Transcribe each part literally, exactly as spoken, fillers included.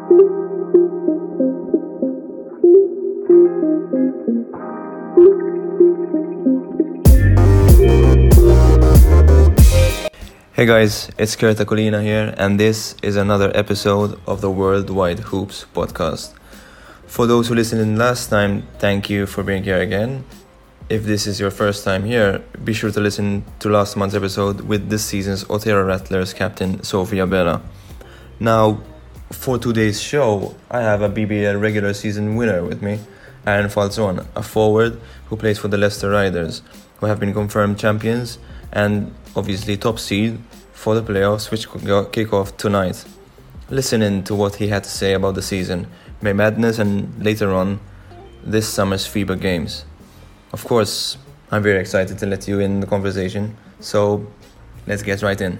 Hey guys, it's Kerta Colina here, and this is another episode of the Worldwide Hoops podcast. For those who listened in last time, thank you for being here again. If this is your first time here, be sure to listen to last month's episode with this season's Otero Rattlers captain Sofia Bella. Now, for today's show, I have a B B L regular season winner with me, Aaron Falzon, a forward who plays for the Leicester Riders, who have been confirmed champions and obviously top seed for the playoffs, which kick off tonight. Listen in to what he had to say about the season, May Madness, and later on this summer's FIBA games. Of course, I'm very excited to let you in the conversation, so let's get right in.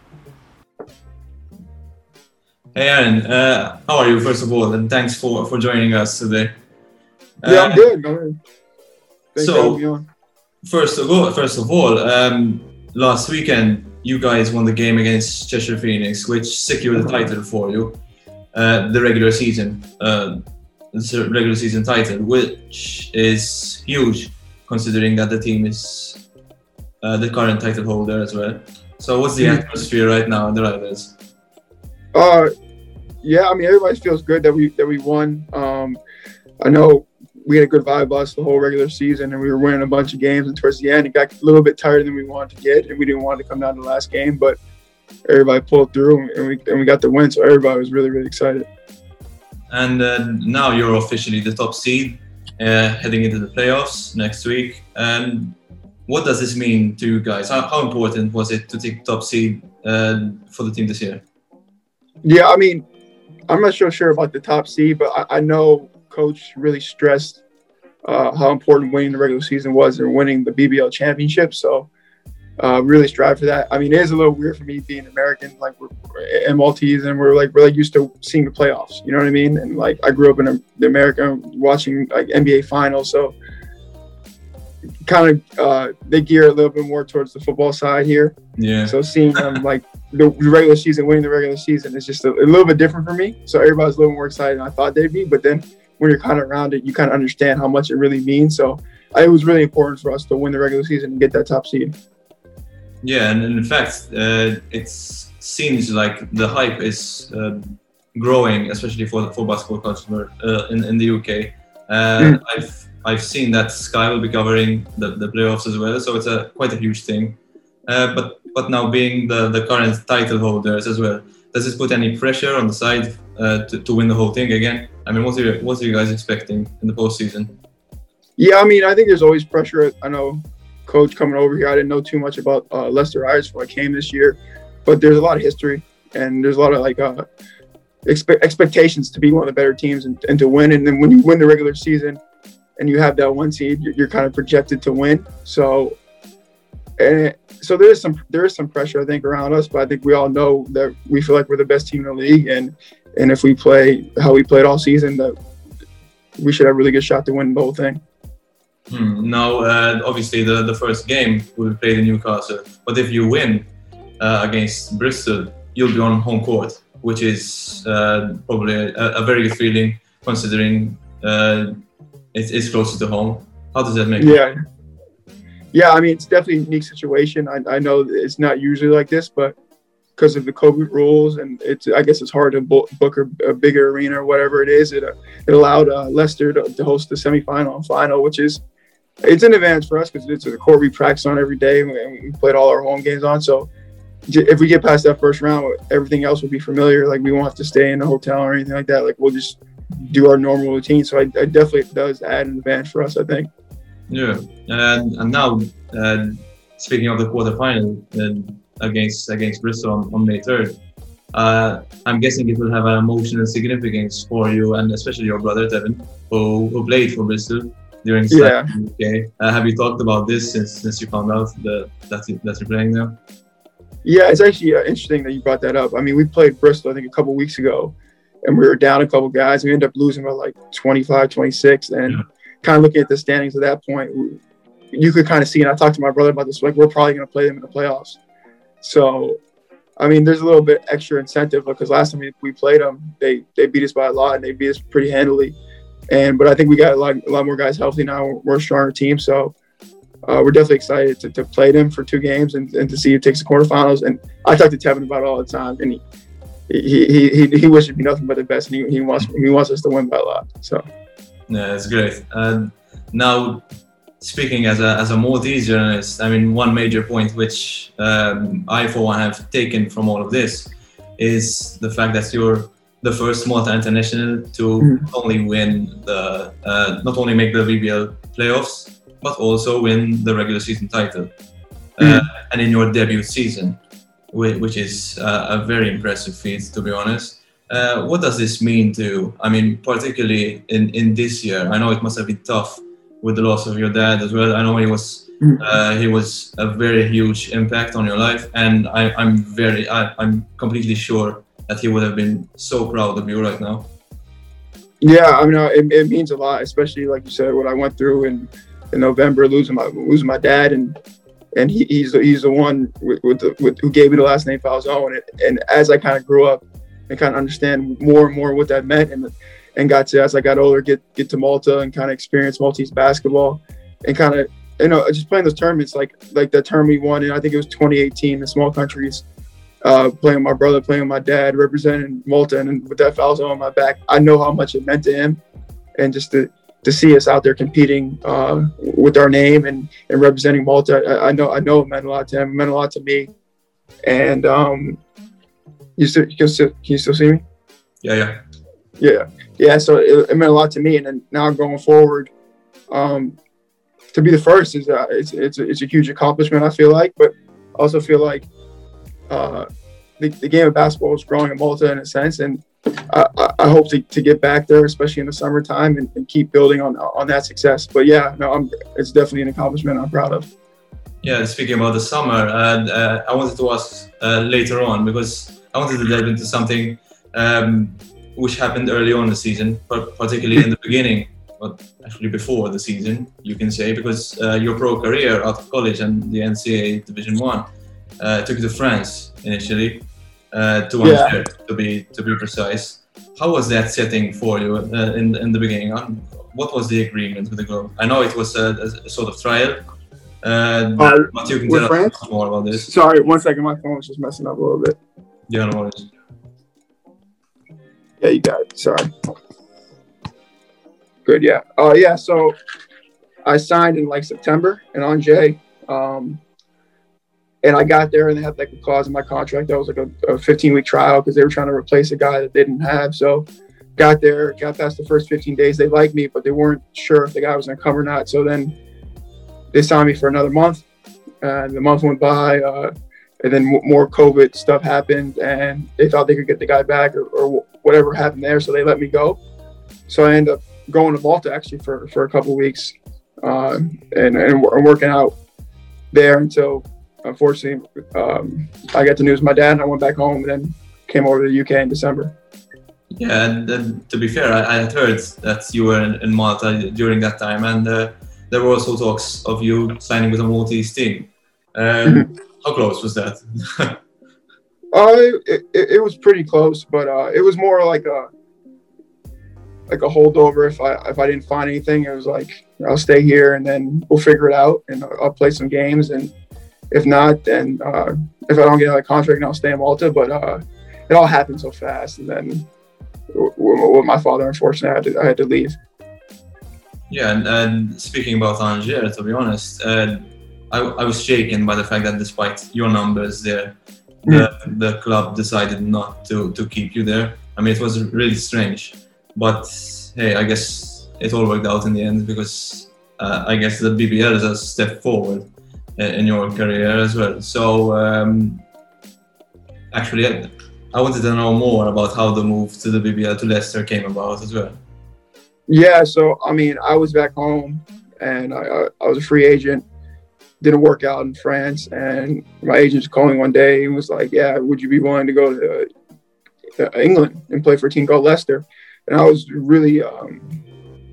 Hey Aaron, uh, how are you first of all, and thanks for, for joining us today. Uh, yeah, I'm good. I'm Thanks so, for having me on. First of all, first of all, um, last weekend you guys won the game against Cheshire Phoenix, which secured the title for you, uh, the regular season, uh, the regular season title, which is huge considering that the team is uh, the current title holder as well. So, what's the atmosphere right now in the Riders? Uh, yeah, I mean, everybody feels good that we that we won. Um, I know we had a good vibe us the whole regular season, and we were winning a bunch of games. And towards the end, it got a little bit tighter than we wanted to get, and we didn't want to come down to the last game. But everybody pulled through, and we and we got the win. So everybody was really really excited. And uh, now you're officially the top seed, uh, heading into the playoffs next week. And what does this mean to you guys? How, how important was it to take top seed uh, for the team this year? Yeah, I mean, I'm not so sure about the top seed, but I, I know Coach really stressed uh, how important winning the regular season was and winning the B B L championship. So uh, really strive for that. I mean, it is a little weird for me being American, like we're, we're and Maltese, and we're like we're like used to seeing the playoffs. You know what I mean? And like I grew up in a, the America watching like N B A finals, so kind of uh, they gear a little bit more towards the football side here. Yeah. So seeing them like the regular season, winning the regular season is just a, a little bit different for me. So everybody's a little more excited than I thought they'd be. But then when you're kind of around it, you kind of understand how much it really means. So it was really important for us to win the regular season and get that top seed. Yeah, and in fact, uh, it seems like the hype is uh, growing, especially for for basketball culture uh, in in the U K. Uh, mm. I've I've seen that Sky will be covering the, the playoffs as well, so it's a quite a huge thing. Uh, but but now being the, the current title holders as well, does this put any pressure on the side uh, to, to win the whole thing again? I mean, what are you, what are you guys expecting in the postseason? Yeah, I mean, I think there's always pressure. I know Coach coming over here, I didn't know too much about uh, Leicester Riders before I came this year, but there's a lot of history and there's a lot of like uh, expe- expectations to be one of the better teams and, and to win. And then when you win the regular season and you have that one seed, you're, you're kind of projected to win. So, and so there is some there is some pressure I think around us, but I think we all know that we feel like we're the best team in the league, and and if we play how we played all season, that we should have a really good shot to win the whole thing. Hmm. Now, uh, obviously, the, the first game will be played in Newcastle, but if you win uh, against Bristol, you'll be on home court, which is uh, probably a, a very good feeling considering uh, it is closer to home. How does that make you? Yeah. Yeah, I mean, it's definitely a unique situation. I, I know it's not usually like this, but because of the COVID rules, and it's I guess it's hard to book a, a bigger arena or whatever it is. It, uh, it allowed uh, Leicester to, to host the semifinal and final, which is it's an advantage for us because it's a court we practice on every day, and we played all our home games on. So if we get past that first round, everything else will be familiar. Like we won't have to stay in a hotel or anything like that. Like we'll just do our normal routine. So it, it definitely does add an advantage for us, I think. Yeah, and and now uh, speaking of the quarterfinal uh, against against Bristol on, on May third, uh, I'm guessing it will have an emotional significance for you and especially your brother Devin, who who played for Bristol during his yeah. time in the U K. Uh, have you talked about this since since you found out the, that you, that you're playing now? Yeah, it's actually uh, interesting that you brought that up. I mean, we played Bristol I think a couple weeks ago, and we were down a couple guys. We ended up losing by like twenty-five, twenty-six, and. Yeah. Kind of looking at the standings at that point, you could kind of see, and I talked to my brother about this, like we're probably going to play them in the playoffs. So I mean, there's a little bit extra incentive because last time we played them, they they beat us by a lot and they beat us pretty handily. And but I think we got a lot, a lot more guys healthy now. We're a stronger team, so uh, we're definitely excited to, to play them for two games and, and to see who takes the quarterfinals. And I talk to Tevin about it all the time, and he he he he, he wishes me nothing but the best, and he, he wants he wants us to win by a lot. So yeah, that's great. And now, speaking as a as a Maltese journalist, I mean, one major point which um, I for one have taken from all of this is the fact that you're the first Malta international to mm-hmm. not only win the uh, not only make the V B L playoffs, but also win the regular season title, mm-hmm. uh, and in your debut season, which is uh, a very impressive feat, to be honest. Uh, what does this mean to you? I mean, particularly in, in this year, I know it must have been tough with the loss of your dad as well. I know he was uh, he was a very huge impact on your life, and I, I'm very I, I'm completely sure that he would have been so proud of you right now. Yeah, I mean, it, it means a lot, especially like you said, what I went through in, in November, losing my losing my dad, and and he, he's he's the one with, with, the, with who gave me the last name Falzone. And, and as I kind of grew up and kind of understand more and more what that meant, and and got to as I got older, get get to Malta and kind of experience Maltese basketball, and kind of you know just playing those tournaments like like that tournament we won, and I think it was twenty eighteen, the small countries. Uh, playing with my brother, playing with my dad, representing Malta, and with that Falzone on my back, I know how much it meant to him, and just to to see us out there competing uh, with our name and, and representing Malta, I, I know I know it meant a lot to him. It meant a lot to me. And um, you still you can, still can you still see me? Yeah, yeah, yeah, yeah. So it, it meant a lot to me, and then now going forward, um, to be the first is uh, it's it's a, it's a huge accomplishment. I feel like, but I also feel like. Uh, the, the game of basketball is growing in Malta in a sense, and I, I hope to, to get back there, especially in the summertime, and, and keep building on on that success. But yeah, no, I'm, it's definitely an accomplishment I'm proud of. Yeah, speaking about the summer, uh, uh, I wanted to ask uh, later on because I wanted to delve into something um, which happened early on in the season, particularly in the beginning, but actually before the season, you can say, because uh, your pro career out of college and the N C A A Division One. Uh, took you to France initially, uh, to Angers, yeah. to be to be precise. How was that setting for you uh, in in the beginning? Um, what was the agreement with the club? I know it was a, a sort of trial, uh, uh, but you can tell France? us more about this. Sorry, one second, my phone was just messing up a little bit. Yeah, no worries. Yeah, you got it. Sorry. Good, yeah. Oh, uh, yeah. So I signed in like September in Angers. Um, And I got there and they had like a clause in my contract that was like a fifteen week trial because they were trying to replace a guy that they didn't have. So got there, got past the first fifteen days. They liked me, but they weren't sure if the guy was going to come or not. So then they signed me for another month. And the month went by. Uh, and then more COVID stuff happened and they thought they could get the guy back or, or whatever happened there. So they let me go. So I ended up going to Malta actually for, for a couple of weeks uh, and, and working out there until unfortunately, um, I got the news of my dad, and I went back home, and then came over to the U K in December. Yeah, and uh, to be fair, I, I had heard that you were in, in Malta during that time, and uh, there were also talks of you signing with a Maltese team. Um, how close was that? uh, it, it, it was pretty close, but uh, it was more like a like a holdover. If I if I didn't find anything, it was like I'll stay here, and then we'll figure it out, and I'll play some games and. If not, then uh, if I don't get a contract, then I'll stay in Malta. But uh, it all happened so fast, and then with my father, unfortunately, I had to, I had to leave. Yeah, and, and speaking about Angers, to be honest, uh, I, I was shaken by the fact that despite your numbers there, the, mm. the club decided not to, to keep you there. I mean, it was really strange. But hey, I guess it all worked out in the end because uh, I guess the B B L is a step forward in your career as well. So um, actually I wanted to know more about how the move to the B B L to Leicester came about as well. Yeah, so I mean I was back home and I, I was a free agent, didn't work out in France, and my agent was calling one day and was like, yeah, would you be willing to go to, to England and play for a team called Leicester? And I was really um,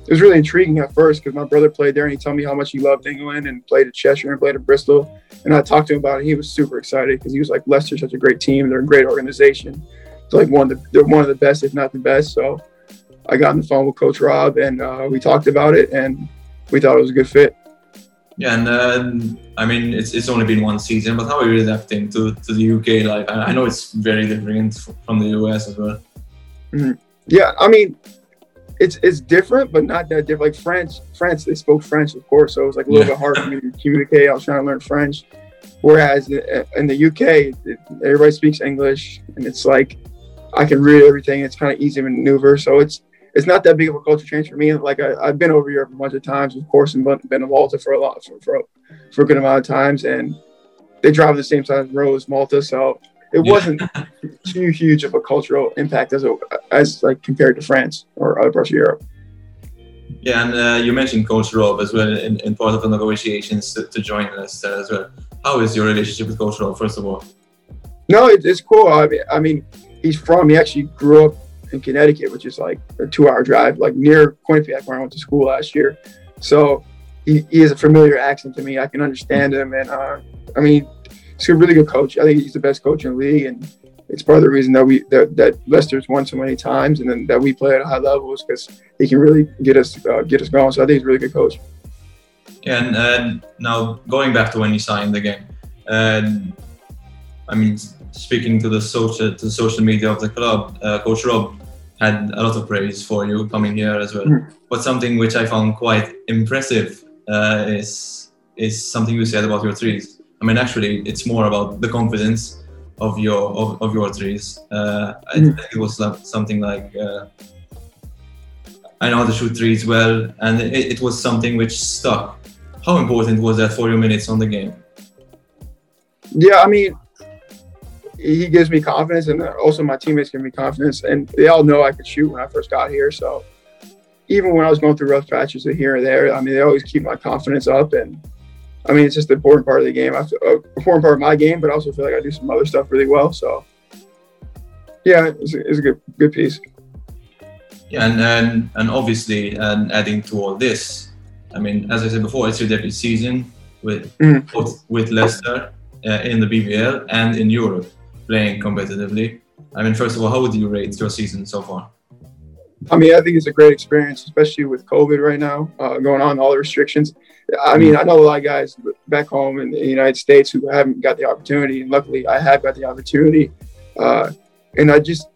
it was really intriguing at first because my brother played there and he told me how much he loved England and played at Cheshire and played at Bristol. And I talked to him about it. He was super excited because he was like, Leicester's such a great team. They're a great organization. It's like one of the, they're one of the best, if not the best. So I got on the phone with Coach Rob and uh, we talked about it and we thought it was a good fit. Yeah, and uh, I mean, it's it's only been one season, but how are you adapting to, to the U K life? I, I know it's very different from the U S as well. Mm-hmm. Yeah, I mean, it's it's different, but not that different. Like France, France, they spoke French, of course, so it was like a little yeah. bit hard for me to communicate. I was trying to learn French. Whereas in the U K, everybody speaks English, and it's like I can read everything. It's kind of easy to maneuver, so it's it's not that big of a culture change for me. Like I, I've been over Europe a bunch of times, of course, and been in Malta for a lot for, for for a good amount of times, and they drive the same size road as Malta, so it Yeah. wasn't too huge of a cultural impact as a, as like compared to France or other parts of Europe. Yeah, and uh, you mentioned Coach Rob as well in, in part of the negotiations to, to join us uh, as well. How is your relationship with Coach Rob, first of all? No, it, it's cool. I mean, I mean, he's from. He actually grew up in Connecticut, which is like a two-hour drive, like near Quinnipiac, where I went to school last year. So he, he has a familiar accent to me. I can understand him, and uh, I mean, he's a really good coach. I think he's the best coach in the league, and it's part of the reason that we that, that Leicester's won so many times, and then that we play at a high level is because he can really get us uh, get us going. So I think he's a really good coach. Yeah, and uh, now going back to when you signed again, uh, I mean, speaking to the social to the social media of the club, uh, Coach Rob had a lot of praise for you coming here as well. Mm. But something which I found quite impressive uh, is is something you said about your threes. I mean, actually, it's more about the confidence of your of, of your threes. Uh, I Mm. think it was something like uh, I know how to shoot threes well, and it, it was something which stuck. How important was that for your minutes on the game? Yeah, I mean, he gives me confidence, and also my teammates give me confidence, and they all know I could shoot when I first got here. So even when I was going through rough patches here and there, I mean, they always keep my confidence up, and I mean, it's just an important part of the game. I feel, uh, important part of my game, but I also feel like I do some other stuff really well. So yeah, it's a, it's a good good piece. Yeah, and and, and obviously, and adding to all this, I mean, as I said before, it's your debut season with Mm. both with Leicester uh, in the B B L and in Europe, playing competitively. I mean, first of all, how would you rate your season so far? I mean, I think it's a great experience, especially with COVID right now uh, going on, all the restrictions. I mean, I know a lot of guys back home in the United States who haven't got the opportunity, and luckily I have got the opportunity. Uh, and I just,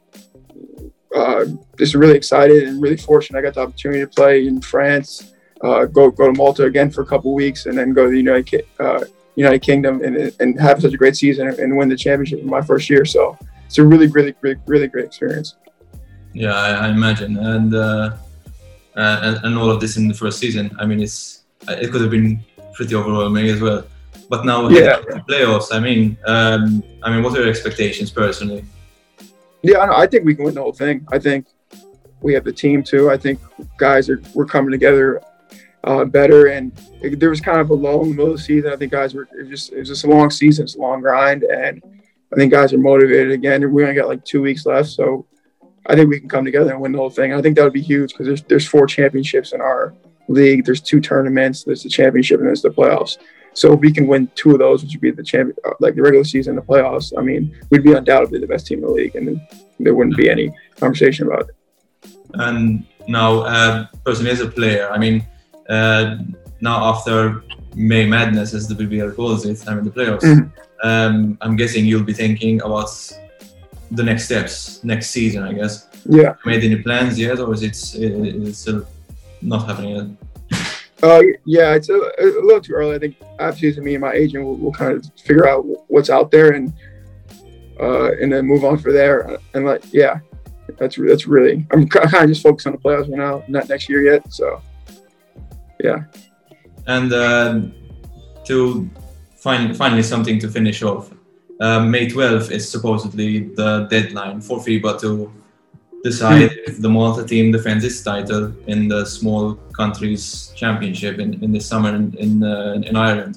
uh, just really excited and really fortunate I got the opportunity to play in France, uh, go go to Malta again for a couple of weeks, and then go to the United Ki- uh, United Kingdom and and have such a great season and win the championship in my first year. So it's a really, really, really, really great experience. Yeah, I, I imagine, and, uh, and and all of this in the first season. I mean, it's it could have been pretty overwhelming as well. But now Yeah. the playoffs. I mean, um, I mean, what are your expectations personally? Yeah, I, know, I think we can win the whole thing. I think we have the team too. I think guys are we're coming together uh, better, and it, there was kind of a lull in the middle of the season. I think guys were it was just it was just a long season, it's a long grind, and I think guys are motivated again. We only got like two weeks left, so I think we can come together and win the whole thing. And I think that would be huge because there's there's four championships in our league. There's two tournaments. There's the championship and there's the playoffs. So if we can win two of those, which would be the champion, like the regular season and the playoffs, I mean, we'd be undoubtedly the best team in the league, and there wouldn't be any conversation about it. And now, uh, personally as a player, I mean, uh, now after May Madness, as the B B L calls it, I mean the playoffs, Mhm. um, I'm guessing you'll be thinking about the next steps next season, I guess. Yeah. Made any plans yet, or is it it's still not happening yet? Uh, yeah, it's a, a little too early. I think after season, me and my agent will, will kind of figure out what's out there and uh, and then move on for there. And like, yeah, that's that's really. I'm kind of just focused on the playoffs right now, not next year yet. So, yeah. And uh, to find finally something to finish off, uh, May twelfth is supposedly the deadline for FIBA to decide mm. if the Malta team defends its title in the small countries championship in, in this summer in in, uh, in Ireland.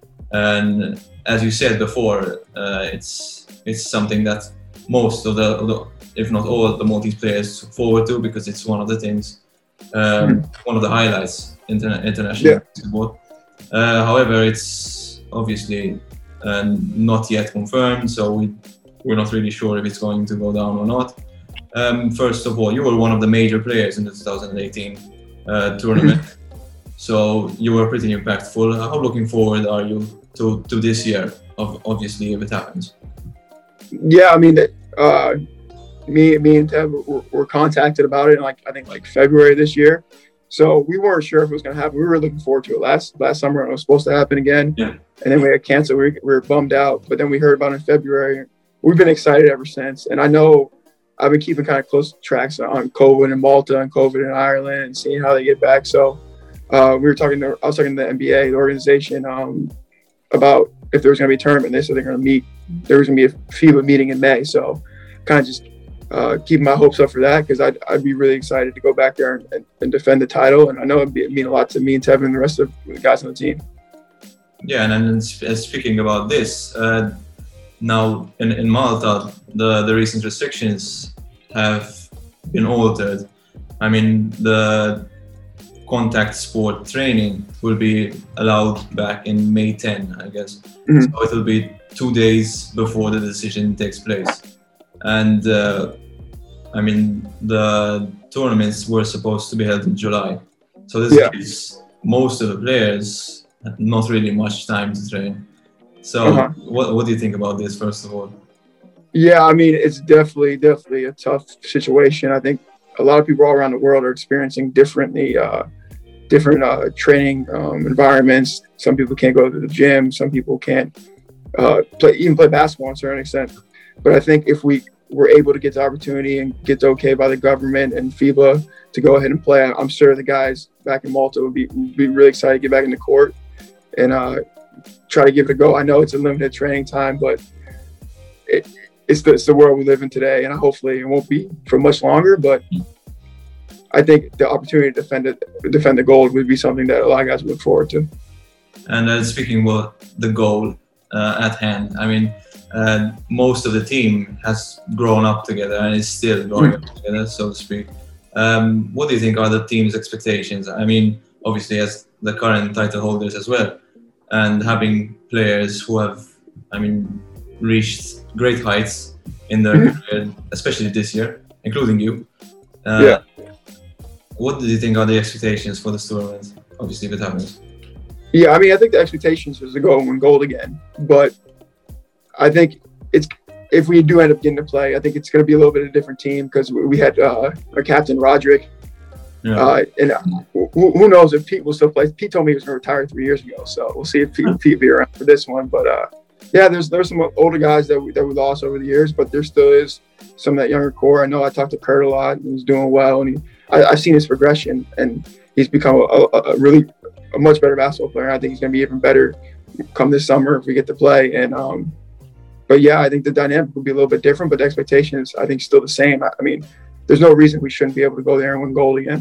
And as you said before, uh, it's it's something that most of the, of the, if not all, the Maltese players look forward to because it's one of the things um, Mhm. one of the highlights interna- international Yeah. basketball. Uh, however, it's obviously uh, not yet confirmed, so we we're not really sure if it's going to go down or not. Um, first of all, you were one of the major players in the twenty eighteen uh, tournament, so you were pretty impactful. How looking forward are you to, to this year, of, obviously, if it happens? Yeah, I mean, uh, me, me and Tev were, were contacted about it in like I think like February this year. So we weren't sure if it was going to happen. We were looking forward to it last last summer, and it was supposed to happen again. Yeah. And then we had canceled. We, we were bummed out. But then we heard about it in February. We've been excited ever since. And I know I've been keeping kind of close tracks on COVID in Malta and COVID in Ireland and seeing how they get back. So uh, we were talking to, I was talking to the N B A, the organization, um, about if there was going to be a tournament. They said they're going to meet. There was going to be a FIBA meeting in May. So kind of just uh, keeping my hopes up for that, because I'd, I'd be really excited to go back there and, and, and defend the title. And I know it'd be, mean a lot to me and Tevin and the rest of the guys on the team. Yeah, and then sp- speaking about this, uh, now in, in Malta, the, the recent restrictions have been altered. I mean, the contact sport training will be allowed back in May tenth, I guess. Mhm. So it will be two days before the decision takes place. And uh, I mean, the tournaments were supposed to be held in July. So this Yeah. gives most of the players not really much time to train. So Uh-huh. what, what do you think about this, first of all? Yeah, I mean, it's definitely, definitely a tough situation. I think a lot of people all around the world are experiencing differently, uh, different uh, training um, environments. Some people can't go to the gym. Some people can't uh, play, even play basketball to a certain extent. But I think if we were able to get the opportunity and get the okay by the government and FIBA to go ahead and play, I'm sure the guys back in Malta would be would be really excited to get back in the court and uh, try to give it a go. I know it's a limited training time, but it, it's the, it's the world we live in today, and hopefully it won't be for much longer. But I think the opportunity to defend it, defend the gold would be something that a lot of guys would look forward to. And uh, speaking about the goal uh, at hand, I mean, uh, most of the team has grown up together and is still growing Mm. up together, so to speak. Um, what do you think are the team's expectations? I mean, obviously as the current title holders as well, and having players who have, I mean, reached great heights in their Mhm. career, especially this year, including you. Uh, Yeah. What do you think are the expectations for this tournament? Obviously, if it happens. Yeah, I mean, I think the expectations is to go and win gold again. But I think it's if we do end up getting to play, I think it's going to be a little bit of a different team, because we had uh, our captain Roderick, Yeah. uh, and who, who knows if Pete will still play. Pete told me he was going to retire three years ago, so we'll see if Pete Pete be around for this one. But uh, yeah, there's there's some older guys that we, that we lost over the years, but there still is some of that younger core. I know I talked to Kurt a lot, and he's doing well, and he, I, I've seen his progression, and he's become a, a, a really a much better basketball player. I think he's going to be even better come this summer if we get to play. And um, but yeah, I think the dynamic will be a little bit different, but the expectations I think still the same. I, I mean, there's no reason we shouldn't be able to go there and win gold again.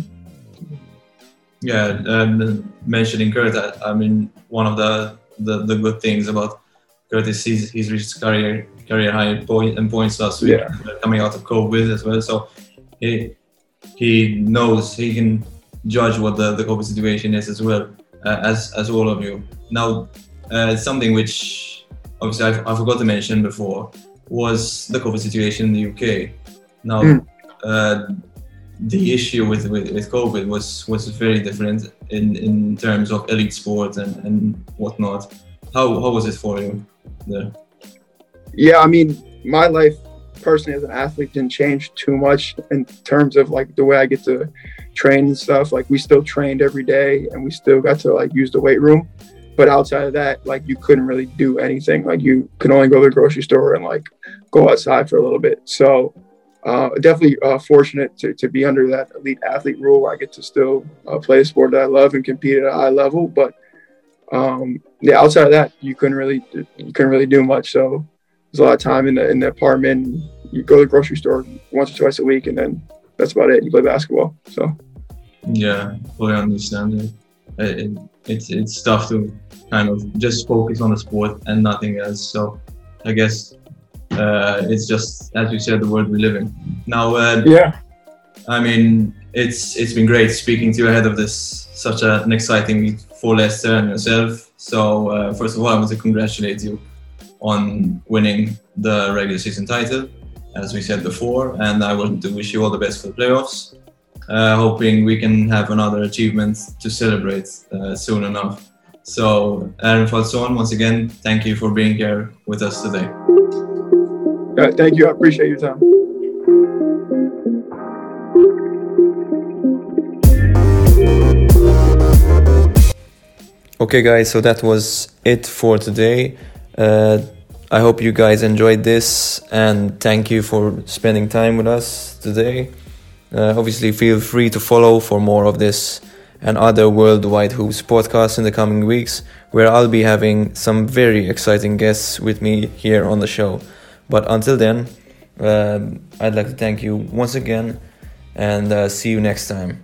Yeah, um, mentioning Kurt, I, I mean, one of the, the, the good things about Kurt is he's, he's reached career career high point and points last week, Yeah. coming out of COVID as well. So he he knows he can judge what the, the COVID situation is as well, uh, as as all of you. Now, uh, something which obviously I, I forgot to mention before was the COVID situation in the U K. Now. Mm. Uh, the issue with, with, with COVID was, was very different in, in terms of elite sport and, and whatnot. How how was it for you there? Yeah, I mean, my life personally as an athlete didn't change too much in terms of like the way I get to train and stuff. Like we still trained every day and we still got to like use the weight room. But outside of that, like you couldn't really do anything. Like you could only go to the grocery store and like go outside for a little bit. So uh, definitely uh, fortunate to, to be under that elite athlete rule where I get to still uh, play a sport that I love and compete at a high level. But um, yeah, outside of that, you couldn't really you couldn't really do much. So there's a lot of time in the in the apartment. You go to the grocery store once or twice a week, and then that's about it. You play basketball. So yeah, fully understand it. It, it. It's it's tough to kind of just focus on the sport and nothing else. So I guess uh, it's just, as you said, the world we live in now. Uh, yeah, I mean, it's it's been great speaking to you ahead of this such a, an exciting meet for Leicester and yourself. So uh, first of all, I want to congratulate you on winning the regular season title, as we said before, and I want to wish you all the best for the playoffs. Uh, hoping we can have another achievement to celebrate uh, soon enough. So, Aaron Falzon, once again, thank you for being here with us today. Uh, thank you. I appreciate your time. Okay, guys, so that was it for today. Uh, I hope you guys enjoyed this, and thank you for spending time with us today. Uh, obviously, feel free to follow for more of this and other Worldwide Hoops podcasts in the coming weeks, where I'll be having some very exciting guests with me here on the show. But until then, uh, I'd like to thank you once again, and uh, see you next time.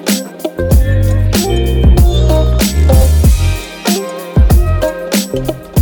Thank you.